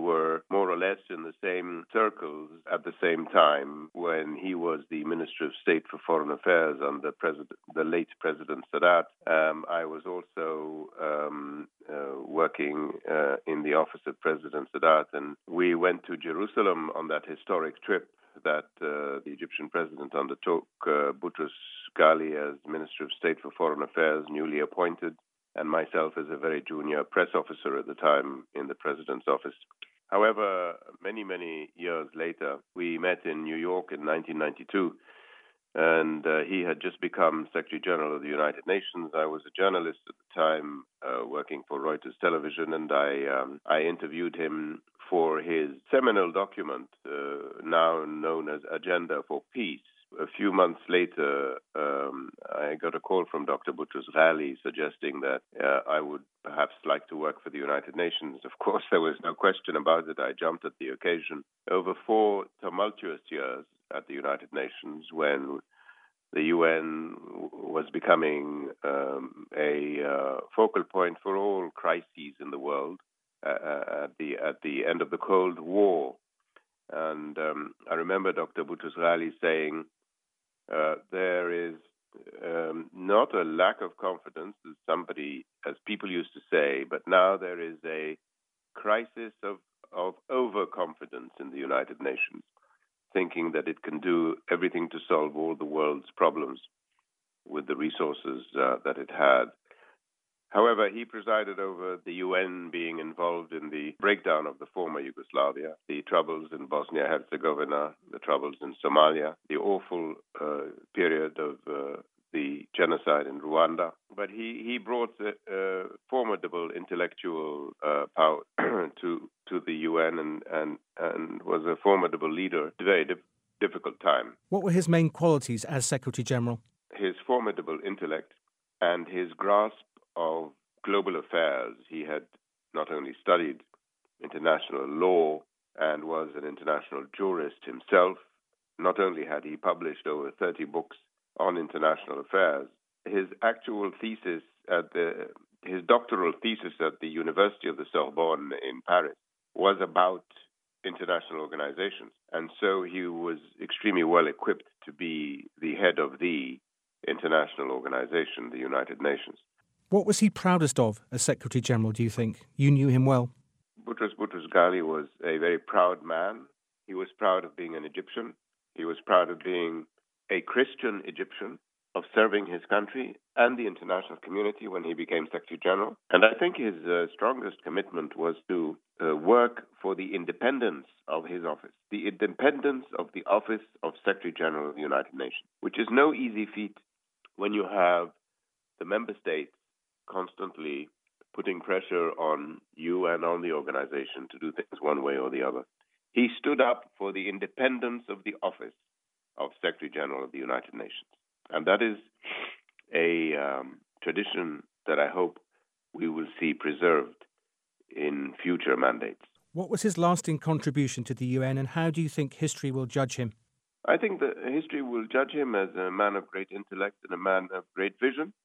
were more or less in the same circles at the same time when he was the Minister of State for Foreign Affairs under the late President Sadat. I was also working in the office of President Sadat, and we went to Jerusalem on that historic trip that the Egyptian president undertook. Boutros Ghali as Minister of State for Foreign Affairs, newly appointed, and myself as a very junior press officer at the time in the president's office. However, many years later, we met in New York in 1992, and he had just become Secretary General of the United Nations. I was a journalist at the time working for Reuters Television, and I interviewed him for his seminal document, now known as Agenda for Peace. A few months later, I got a call from Dr. Boutros Ghali suggesting that I would perhaps like to work for the United Nations. Of course, there was no question about it. I jumped at the occasion. Over 4 tumultuous years at the United Nations, when the UN was becoming a focal point for all crises in the world at the end of the Cold War. And I remember Dr. Boutros Ghali saying, there is not a lack of confidence, as people used to say, but now there is a crisis of overconfidence in the United Nations, thinking that it can do everything to solve all the world's problems with the resources that it had. However, he presided over the UN being involved in the breakdown of the former Yugoslavia, the troubles in Bosnia-Herzegovina, the troubles in Somalia, the awful period of the genocide in Rwanda. But he brought formidable intellectual power to the UN and was a formidable leader at a very difficult time. What were his main qualities as Secretary General? His formidable intellect and his grasp of global affairs. He had not only studied international law and was an international jurist himself, not only had he published over 30 books on international affairs, his actual thesis his doctoral thesis at the University of the Sorbonne in Paris was about international organizations. And so he was extremely well equipped to be the head of the international organization, the United Nations. What was he proudest of as Secretary General, do you think? You knew him well. Boutros Ghali was a very proud man. He was proud of being an Egyptian. He was proud of being a Christian Egyptian, of serving his country and the international community when he became Secretary General. And I think his strongest commitment was to work for the independence of his office, the independence of the office of Secretary General of the United Nations, which is no easy feat when you have the member states constantly putting pressure on you and on the organization to do things one way or the other. He stood up for the independence of the office of Secretary General of the United Nations. And that is a tradition that I hope we will see preserved in future mandates. What was his lasting contribution to the UN, and how do you think history will judge him? I think that history will judge him as a man of great intellect and a man of great vision.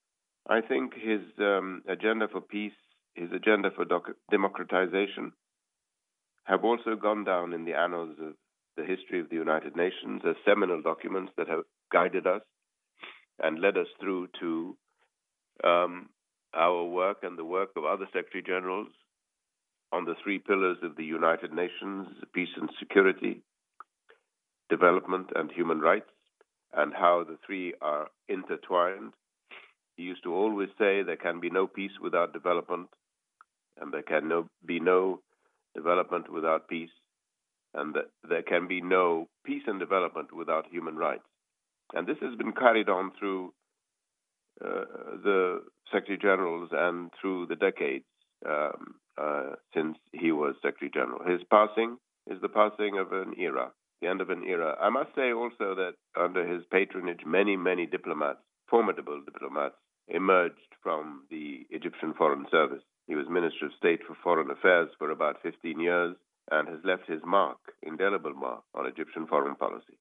I think his agenda for peace, his agenda for democratization have also gone down in the annals of the history of the United Nations as seminal documents that have guided us and led us through to our work and the work of other Secretary Generals on the 3 pillars of the United Nations: peace and security, development and human rights, and how the 3 are intertwined. He used to always say there can be no peace without development, and there can be no development without peace, and that there can be no peace and development without human rights. And this has been carried on through the Secretary Generals and through the decades since he was Secretary General. His passing is the passing of an era, the end of an era. I must say also that under his patronage, many diplomats, formidable diplomats, emerged from the Egyptian Foreign Service. He was Minister of State for Foreign Affairs for about 15 years and has left his mark, indelible mark, on Egyptian foreign policy.